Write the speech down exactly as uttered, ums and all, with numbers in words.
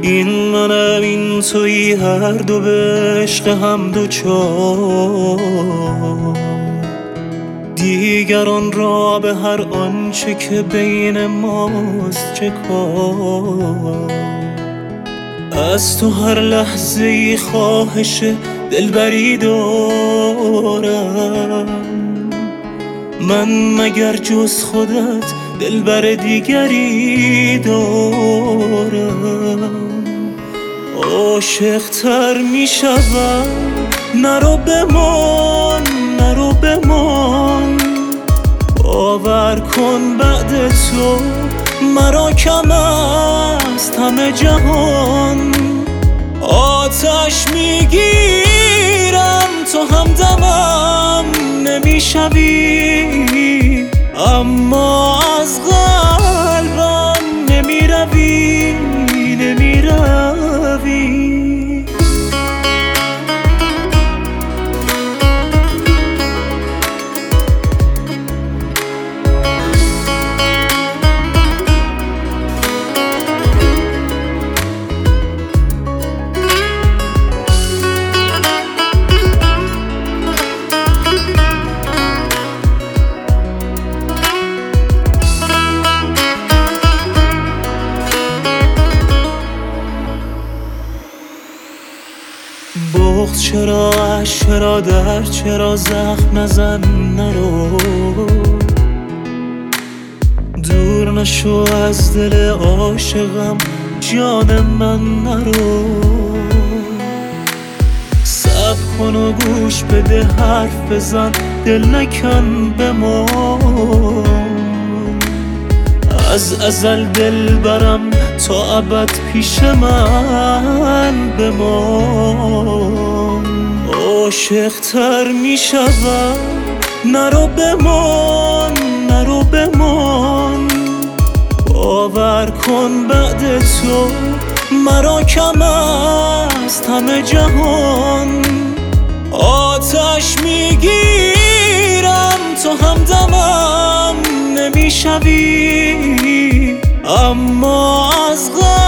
این منم این تویی، هر دو به عشق هم دوچار، دیگران را به هر آنچه که بین ماست چه کار. از تو هر لحظه ای خواهش دلبری دارم، من مگر جز خودت دلبر دیگری دارم. عاشق تر می شدم، نرو بمان نرو بمان، باور کن بعد تو مرا کم است همه جهان. آتش میگیرم تو همدمم نمیشوی، اما از قلبم نمیروی نمیروی. بغض چرا، عشق چرا، درد چرا، زخم نزن نرو، دور نشو از دل عاشقم جان من نرو. صبر کن و گوش بده حرف بزن، دل نکن بمان، از ازل دل برم تا ابد پیش من بمان. عاشق تر می شدم، نرو بمان نرو بمان، باور کن بعد تو مرا کم است همه جهان. آتش میگیرم تو همدمم نمیشوی، اما از غم